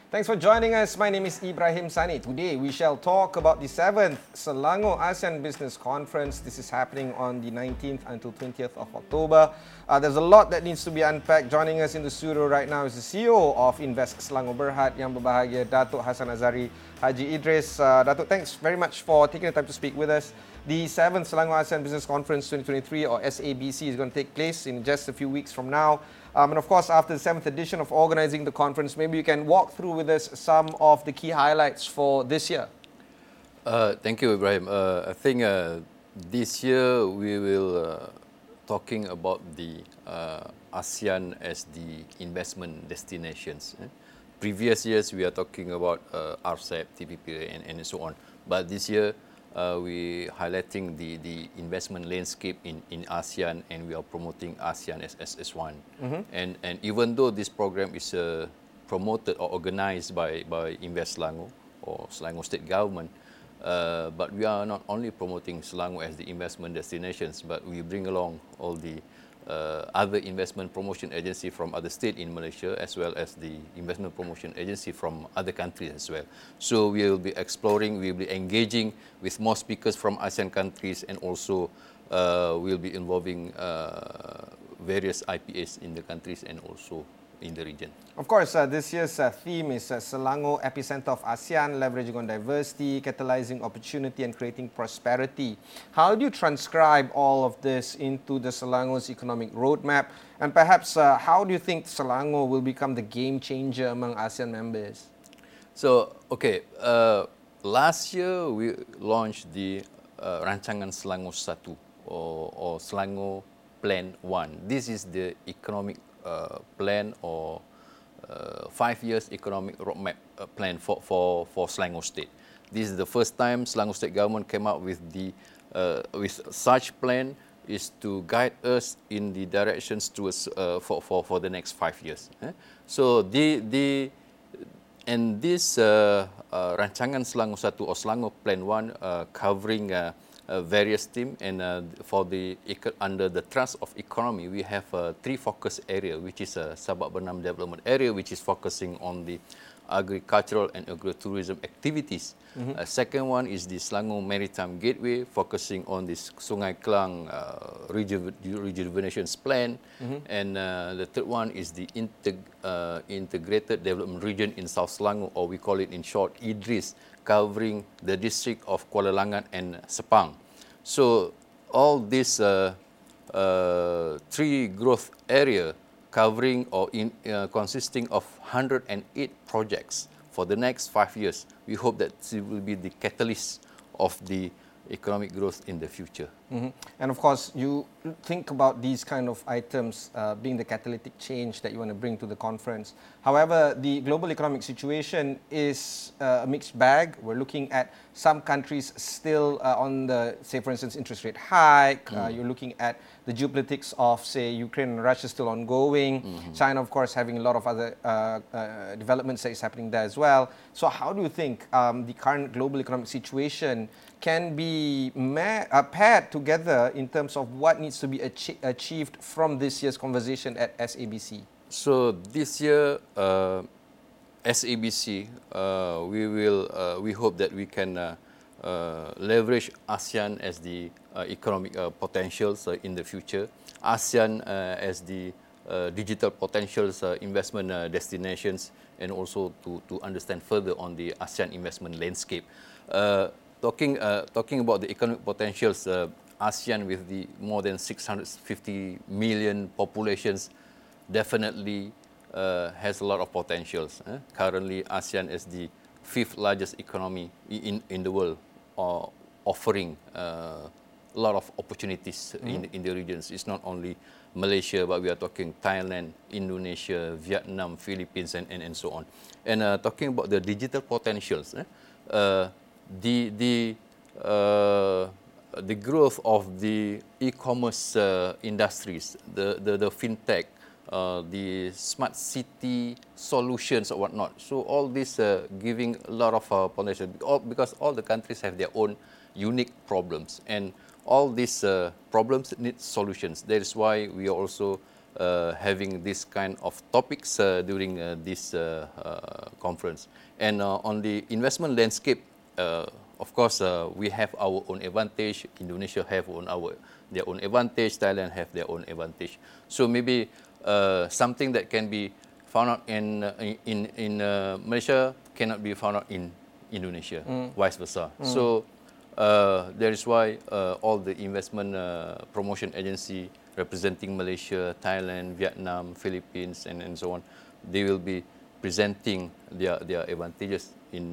Thanks for joining us. My name is Ibrahim Sani. Today we shall talk about the 7th Selangor ASEAN Business Conference. This is happening on the 19th until 20th of October. There's a lot that needs to be unpacked. Joining us in the studio right now is the CEO of Invest Selangor Berhad, Yang Berbahagia Datuk Hassan Azhari Haji Idris. Datuk, thanks very much for taking the time to speak with us. The 7th Selangor ASEAN Business Conference 2023 or SABC is going to take place in just a few weeks from now. And of course, after the 7th edition of organizing the conference, maybe you can walk through with us some of the key highlights for this year. Thank you, Ibrahim. I think this year we will talking about the ASEAN as the investment destinations. Previous years we are talking about RCEP, TPP, and so on. But this year we highlighting the investment landscape in ASEAN, and we are promoting ASEAN as one. And even though this program is promoted or organized by Invest Selangor or Selangor State Government, but we are not only promoting Selangor as the investment destinations, but we bring along all the other investment promotion agency from other state in Malaysia, as well as the investment promotion agency from other countries as well. So we will be exploring, we will be engaging with more speakers from ASEAN countries, and also we will be involving various IPAs in the countries and also in the region. Of course, this year's theme is Selangor Epicenter of ASEAN, leveraging on diversity, catalyzing opportunity and creating prosperity. How do you transcribe all of this into the Selangor's economic roadmap? And perhaps how do you think Selangor will become the game changer among ASEAN members? So, okay, last year we launched the Rancangan Selangor 1 or Selangor Plan 1. This is the economic plan or 5 years economic roadmap plan for Selangor State. This is the first time Selangor State Government came out with the with such plan, is to guide us in the directions towards for the next 5 years. So this Rancangan Selangor 1 or Selangor Plan 1 covering various themes, and under the thrust of economy, we have 3 focus area, which is Sabak Bernam development area, which is focusing on the agricultural and agritourism activities. Second one is the Selangor Maritime Gateway, focusing on this Sungai Kelang rejuvenation plan, and the third one is the integrated development region in South Selangor, or we call it in short IDRIS, covering the district of Kuala Langat and Sepang. So all these 3 growth area covering or consisting of 108 projects for the next 5 years. We hope that it will be the catalyst of the economic growth in the future. And of course, you think about these kind of items being the catalytic change that you want to bring to the conference. However, the global economic situation is a mixed bag. We're looking at some countries still on the, say for instance, interest rate hike. You're looking at the geopolitics of, say, Ukraine and Russia still ongoing. China, of course, having a lot of other developments that is happening there as well. So how do you think the current global economic situation can be paired together in terms of what needs to be achieved from this year's conversation at SABC? So this year, SABC, we hope that we can leverage ASEAN as the economic potentials in the future, ASEAN as the digital potentials investment destinations, and also to understand further on the ASEAN investment landscape. Talking about the economic potentials, ASEAN with the more than 650 million populations definitely has a lot of potentials. Currently, ASEAN is the 5th largest economy in the world, offering a lot of opportunities in the regions. It's not only Malaysia, but we are talking Thailand, Indonesia, Vietnam, Philippines, and so on. And talking about the digital potentials, the growth of the e-commerce industries, the fintech, the smart city solutions or whatnot. So all this giving a lot of potential, because all the countries have their own unique problems, and all these problems need solutions. That is why we are also having this kind of topics during this conference. And on the investment landscape, of course, we have our own advantage. Indonesia have their own advantage. Thailand have their own advantage. So maybe something that can be found out in Malaysia cannot be found out in Indonesia, vice versa. So that is why all the investment promotion agency representing Malaysia, Thailand, Vietnam, Philippines, and so on, they will be presenting their advantages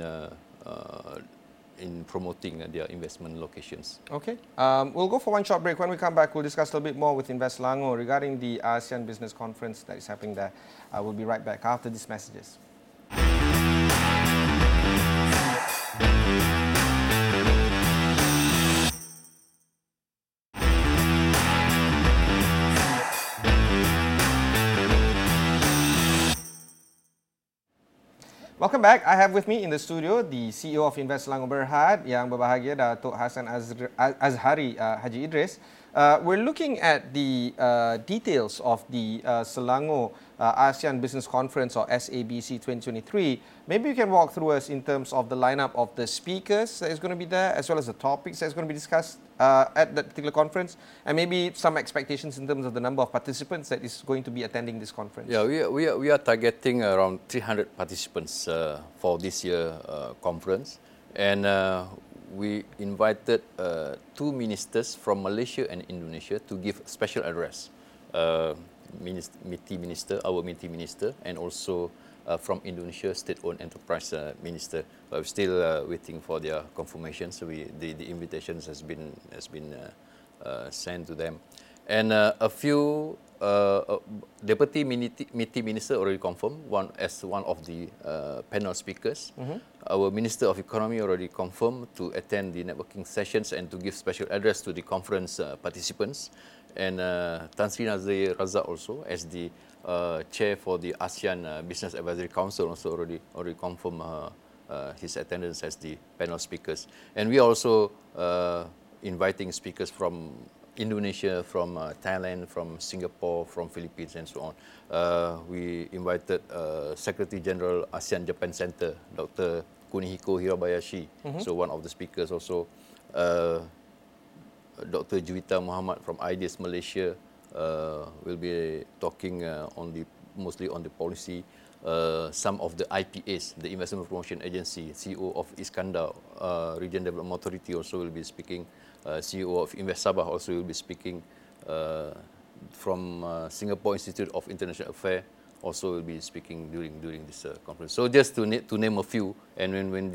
in promoting their investment locations. Okay. We'll go for one short break. When we come back, we'll discuss a little bit more with Invest Selangor regarding the ASEAN Business Conference that is happening there. We'll be right back after these messages. Welcome back. I have with me in the studio the CEO of Invest Selangor Berhad, yang berbahagia Datuk Hassan Azhari Haji Idris. We're looking at the details of the Selangor ASEAN Business Conference, or SABC 2023. Maybe you can walk through us in terms of the lineup of the speakers that is going to be there, as well as the topics that is going to be discussed at that particular conference, and maybe some expectations in terms of the number of participants that is going to be attending this conference. Yeah, we are targeting around 300 participants for this year conference, and we invited two ministers from Malaysia and Indonesia to give special address. MITI Minister, our MITI Minister, and also from Indonesia, State-Owned Enterprise Minister. But we're still waiting for their confirmation. So the invitations has been sent to them, and a few Deputy MITI Minister already confirmed one of the panel speakers. Our Minister of Economy already confirmed to attend the networking sessions and to give special address to the conference participants. And Tan Sri Nazir Razak also, as the chair for the ASEAN Business Advisory Council, also already confirmed his attendance as the panel speakers. And we are also inviting speakers from Indonesia, from Thailand, from Singapore, from Philippines, and so on. We invited Secretary General ASEAN Japan Center, Dr. Kunihiko Hirabayashi, so one of the speakers also. Dr. Juwita Muhammad from IDEAS Malaysia will be talking mostly on the policy. Some of the IPAs, the Investment Promotion Agency, CEO of Iskandar Region Development Authority also will be speaking. CEO of Invest Sabah also will be speaking. From Singapore Institute of International Affairs also will be speaking during this conference. So just to name a few, and when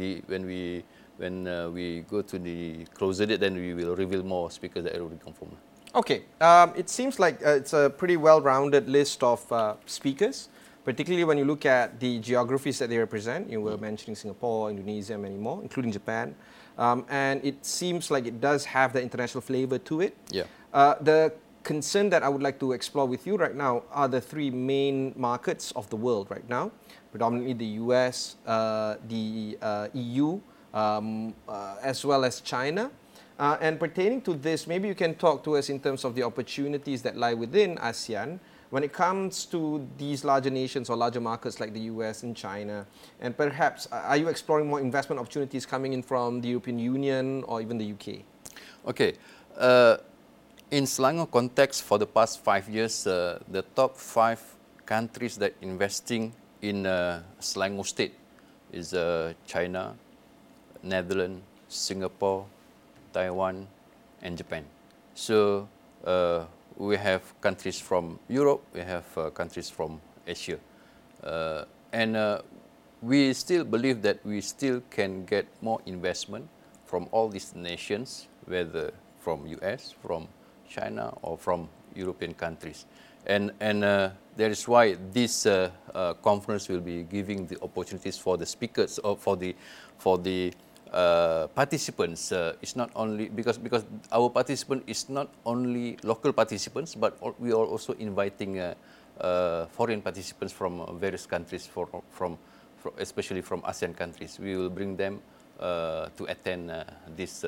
we go to the closer date, then we will reveal more speakers that are already confirmed. Okay, it seems like it's a pretty well-rounded list of speakers, particularly when you look at the geographies that they represent. You were mentioning Singapore, Indonesia, many more, including Japan. And it seems like it does have the international flavor to it. Yeah. The concern that I would like to explore with you right now are the three main markets of the world right now, predominantly the US, the EU, as well as China. And pertaining to this, maybe you can talk to us in terms of the opportunities that lie within ASEAN when it comes to these larger nations or larger markets like the US and China. And perhaps, are you exploring more investment opportunities coming in from the European Union or even the UK? Okay. In Selangor context, for the past 5 years, the top 5 countries that investing in Selangor state is China, Netherlands, Singapore, Taiwan, and Japan. So we have countries from Europe, we have countries from Asia. And we still believe that we still can get more investment from all these nations, whether from US, from China, or from European countries. And that is why this conference will be giving the opportunities for the speakers, or for the participants. It's not only because our participant is not only local participants, but we are also inviting foreign participants from various countries, especially from ASEAN countries. We will bring them to attend this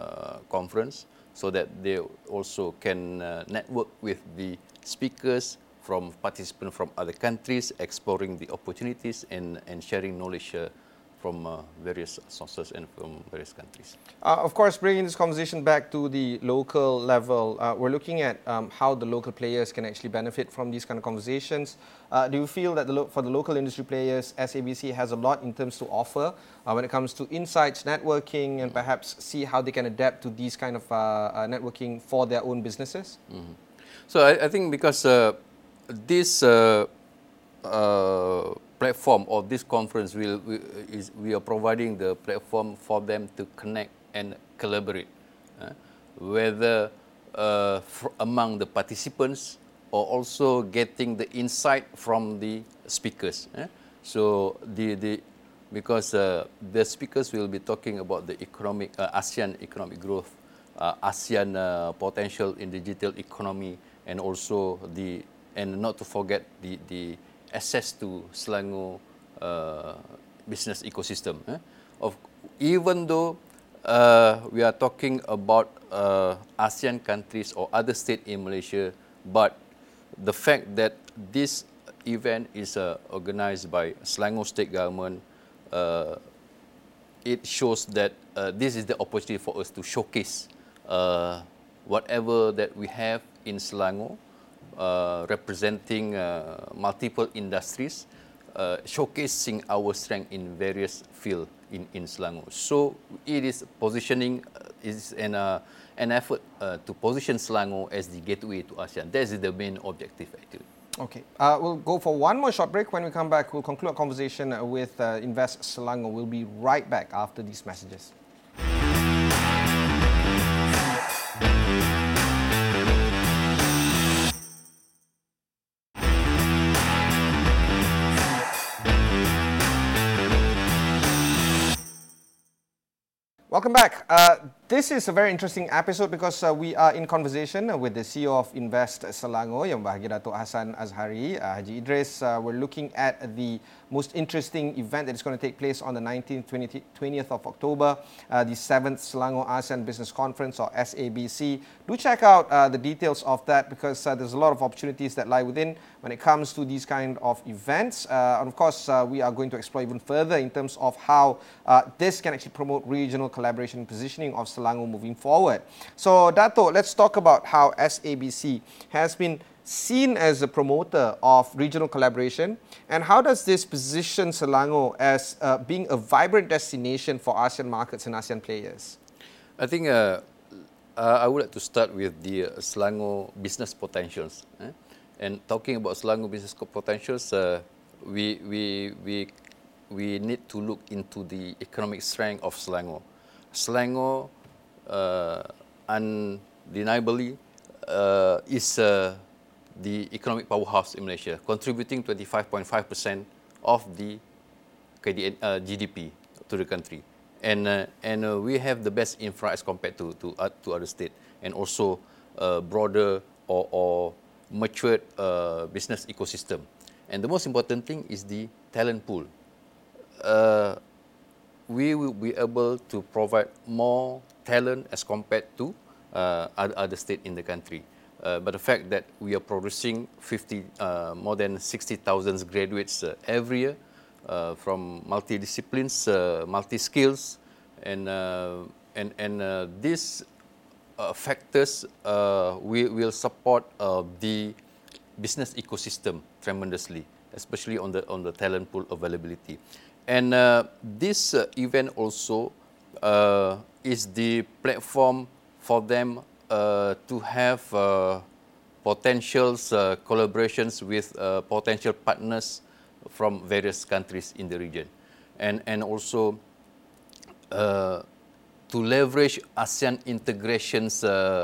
conference, so that they also can network with the speakers from participants from other countries, exploring the opportunities and sharing knowledge from various sources and from various countries. Of course, bringing this conversation back to the local level, we're looking at how the local players can actually benefit from these kind of conversations. Do you feel that for the local industry players, SABC has a lot in terms to offer when it comes to insights, networking, and perhaps see how they can adapt to these kind of networking for their own businesses? Mm-hmm. So I think because this platform or this conference we are providing the platform for them to connect and collaborate, whether among the participants or also getting the insight from the speakers. So because the speakers will be talking about the economic ASEAN economic growth, ASEAN potential in digital economy, and also and not to forget the access to Selangor business ecosystem. Even though we are talking about ASEAN countries or other states in Malaysia, but the fact that this event is organized by Selangor state government, it shows that this is the opportunity for us to showcase whatever that we have in Selangor, representing multiple industries, showcasing our strength in various fields in Selangor. So it is positioning, is an effort to position Selangor as the gateway to ASEAN. That is the main objective, actually. Okay, we'll go for one more short break. When we come back, we'll conclude our conversation with Invest Selangor. We'll be right back after these messages. Welcome back. This is a very interesting episode because we are in conversation with the CEO of Invest Selangor, Yang Bahagia Datuk Hassan Azhari, Haji Idris. We're looking at the most interesting event that is going to take place on the 19th, 20th of October, the 7th Selangor ASEAN Business Conference, or SABC. Do check out the details of that because there's a lot of opportunities that lie within when it comes to these kind of events. And of course, we are going to explore even further in terms of how this can actually promote regional collaboration and positioning of Selangor moving forward. So, Dato, let's talk about how SABC has been seen as a promoter of regional collaboration, and how does this position Selangor as being a vibrant destination for ASEAN markets and ASEAN players? I think I would like to start with the Selangor business potentials. And talking about Selangor business potentials, we need to look into the economic strength of Selangor. Selangor, undeniably, is the economic powerhouse in Malaysia, contributing 25.5% of the GDP to the country. And we have the best infra as compared to other states, and also broader or matured business ecosystem. And the most important thing is the talent pool. We will be able to provide more talent as compared to other states in the country. But the fact that we are producing more than 60,000 graduates every year from multi-disciplines, multi-skills, and these factors will support the business ecosystem tremendously, especially on the talent pool availability. And this event also is the platform for them to have potentials, collaborations with potential partners from various countries in the region, and also to leverage ASEAN integrations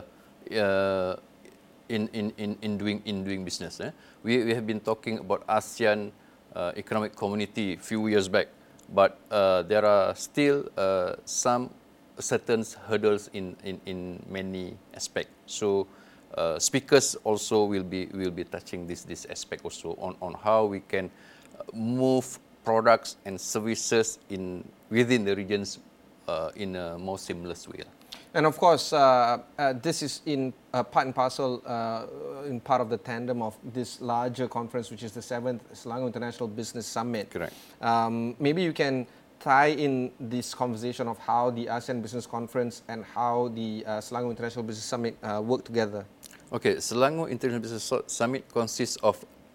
in doing business. We have been talking about ASEAN Economic Community a few years back, but there are still some certain hurdles in many aspects. So speakers also will be touching this aspect also on how we can move products and services within the regions in a more seamless way. And of course, this is in part and parcel, in part of the tandem of this larger conference, which is the 7th Selangor International Business Summit. Correct. Maybe you can tie in this conversation of how the ASEAN Business Conference and how the Selangor International Business Summit work together. Okay, Selangor International Business Summit consists of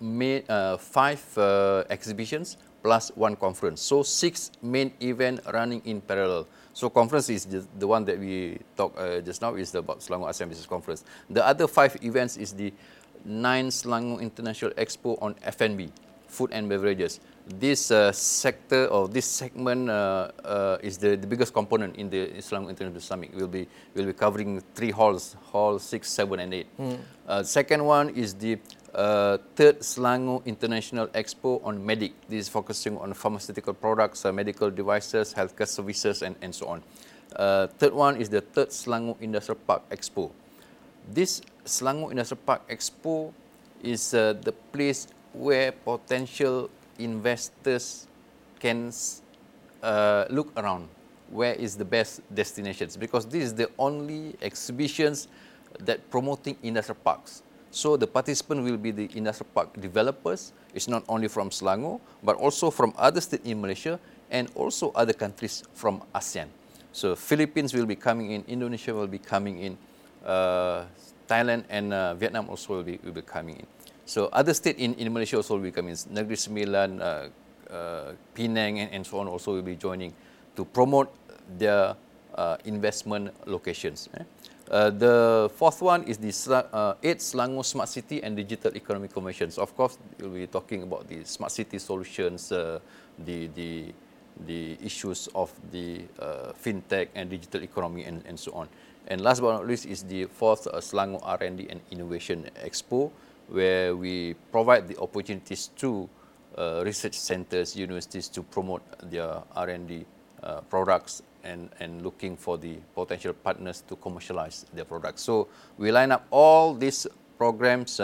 5 exhibitions plus 1 conference. So 6 main events running in parallel. So conference is the one that we talked just now is about Selangor ASEAN Business Conference. The other 5 events is the 9th Selangor International Expo on F&B, food and beverages. This sector or this segment is the biggest component in the Selangor International Summit. We'll be covering 3 halls, hall 6, 7, and 8. Second one is the 3rd Selangor International Expo on Medic. This is focusing on pharmaceutical products, medical devices, healthcare services, and so on. Third one is the 3rd Selangor Industrial Park Expo. This Selangor Industrial Park Expo is the place where potential investors can look around where is the best destinations, because this is the only exhibitions that promoting industrial parks. So the participant will be the industrial park developers. It's not only from Selangor, but also from other states in Malaysia and also other countries from ASEAN. So Philippines will be coming in, Indonesia will be coming in, Thailand and Vietnam also will be coming in. So other states in Malaysia also will be coming in. Negeri Sembilan, Penang and so on also will be joining to promote their investment locations. The 4th one is the 8th Selangor Smart City and Digital Economy Conventions. Of course, we'll be talking about the smart city solutions, the issues of the fintech and digital economy and so on. And last but not least is the 4th Selangor R&D and Innovation Expo, where we provide the opportunities to research centers, universities to promote their R&D products and looking for the potential partners to commercialize their products. So we line up all these programs,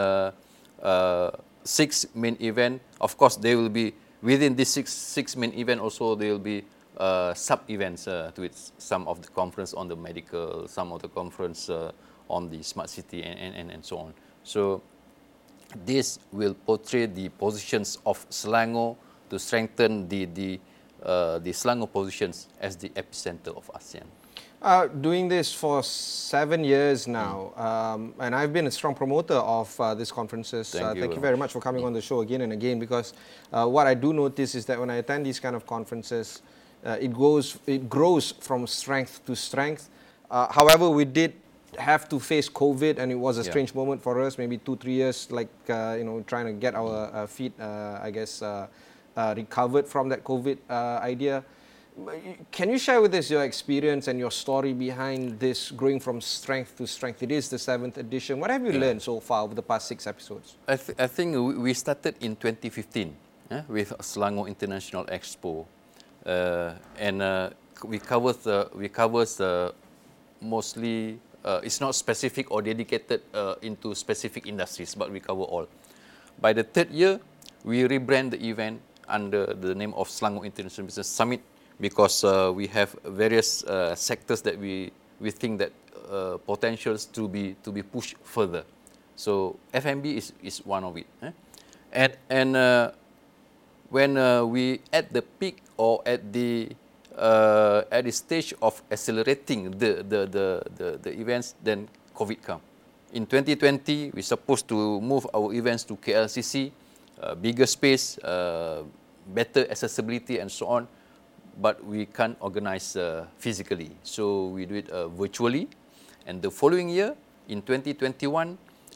6 main events. Of course, they will be within these six main events also there will be sub-events to it. Some of the conference on the medical, some of the conference on the smart city and so on. So this will portray the positions of Selangor to strengthen the Selangor positions as the epicenter of ASEAN. Doing this for 7 years now, and I've been a strong promoter of these conferences. Thank you very much for coming on the show again and again, because what I do notice is that when I attend these kind of conferences, it grows from strength to strength. However, we did have to face COVID, and it was a strange moment for us, maybe 2-3 years, like trying to get our feet, recovered from that COVID idea. Can you share with us your experience and your story behind this growing from strength to strength? It is the 7th edition. What have you learned so far over the past 6 episodes? I think we started in 2015 with Selangor International Expo, and we cover mostly. It's not specific or dedicated into specific industries, but we cover all. By the 3rd year, we rebrand the event under the name of Selangor International Business Summit, because we have various sectors that we think that potentials to be pushed further. So F&B is one of it. And when we at the peak or at the stage of accelerating the events, then COVID come. In 2020, we're supposed to move our events to KLCC, bigger space, better accessibility and so on, but we can't organize physically. So we do it virtually. And the following year, in 2021,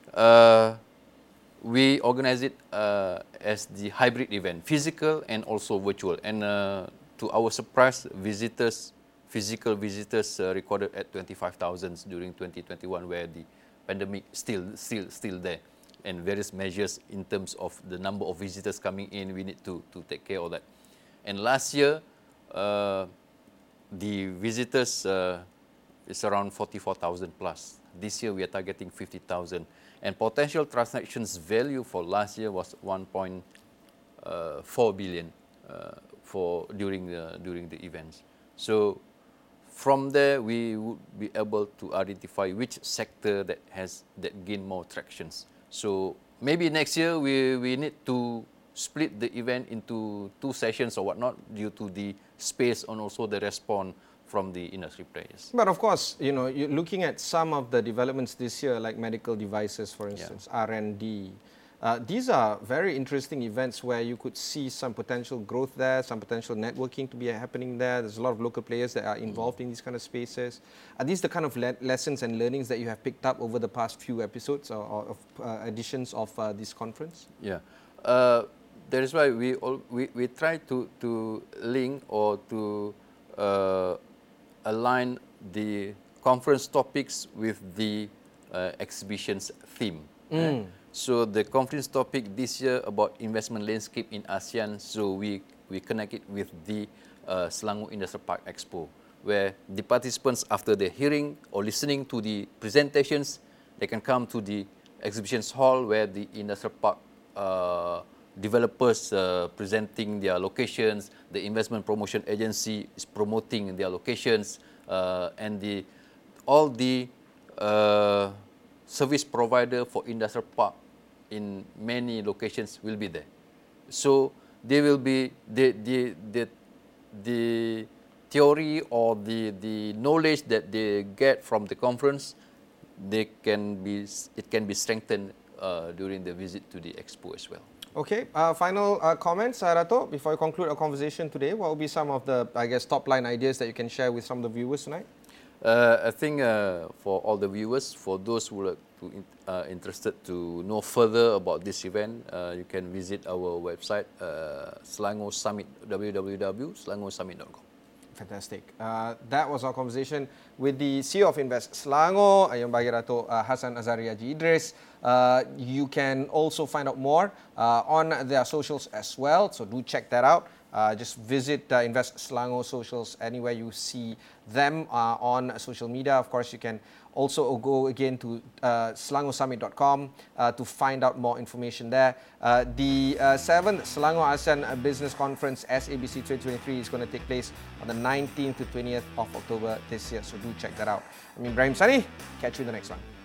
we organize it as the hybrid event, physical and also virtual. And to our surprise, physical visitors recorded at 25,000 during 2021, where the pandemic still there, and various measures in terms of the number of visitors coming in, we need to take care of that. And last year, the visitors is around 44,000 plus. This year we are targeting 50,000, and potential transactions value for last year was 1.4 billion during the events. So from there, we would be able to identify which sector that gain more tractions. So maybe next year we need to split the event into 2 sessions or whatnot due to the space and also the response from the industry players. But of course, you know, you're looking at some of the developments this year, like medical devices, for instance, R&D. These are very interesting events where you could see some potential growth there, some potential networking to be happening there. There's a lot of local players that are involved in these kind of spaces. Are these the kind of lessons and learnings that you have picked up over the past few episodes or editions of this conference? Yeah. That is why we try to link or to align the conference topics with the exhibition's theme. So the conference topic this year about investment landscape in ASEAN, so we connect it with the Selangor Industrial Park Expo, where the participants, after the hearing or listening to the presentations, they can come to the exhibitions hall where the industrial park developers presenting their locations, the investment promotion agency is promoting their locations, and all the service provider for industrial park in many locations will be there. So they will be the theory or the knowledge that they get from the conference, it can be strengthened during the visit to the expo as well. Okay, final comments, Dato', before we conclude our conversation today. What will be some of the, I guess, top-line ideas that you can share with some of the viewers tonight? I think for all the viewers, for those who are interested to know further about this event, you can visit our website, Selangor Summit, www.selangorsummit.com. Fantastic. That was our conversation with the CEO of Invest Selangor, Yang Bagirato Hassan Azari Haji Idris. You can also find out more on their socials as well, so do check that out. Just visit Invest Selangor socials anywhere you see them on social media. Of course, you can also go again to selangorsummit.com to find out more information there. The 7th Selangor ASEAN Business Conference SABC 2023 is going to take place on the 19th to 20th of October this year, so do check that out. I'm Ibrahim Sani. Catch you in the next one.